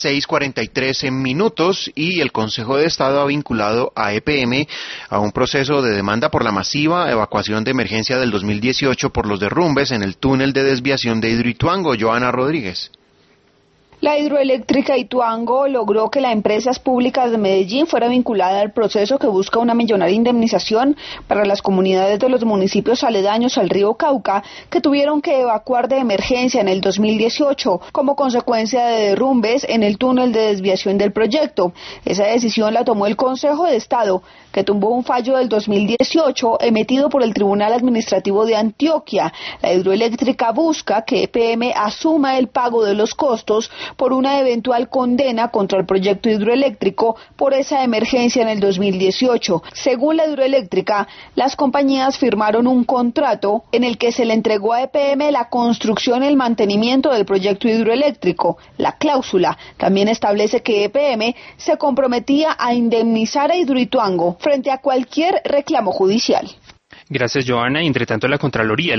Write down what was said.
6:43 minutos y el Consejo de Estado ha vinculado a EPM a un proceso de demanda por la masiva evacuación de emergencia del 2018 por los derrumbes en el túnel de desviación de Hidroituango. Joana Rodríguez. La hidroeléctrica Ituango logró que las empresas públicas de Medellín fuera vinculada al proceso que busca una millonaria indemnización para las comunidades de los municipios aledaños al río Cauca que tuvieron que evacuar de emergencia en el 2018 como consecuencia de derrumbes en el túnel de desviación del proyecto. Esa decisión la tomó el Consejo de Estado, que tumbó un fallo del 2018 emitido por el Tribunal Administrativo de Antioquia. La hidroeléctrica busca que EPM asuma el pago de los costos por una eventual condena contra el proyecto hidroeléctrico por esa emergencia en el 2018. Según la hidroeléctrica, las compañías firmaron un contrato en el que se le entregó a EPM la construcción y el mantenimiento del proyecto hidroeléctrico. La cláusula también establece que EPM se comprometía a indemnizar a Hidroituango frente a cualquier reclamo judicial. Gracias, Joana. Entre tanto, la Contraloría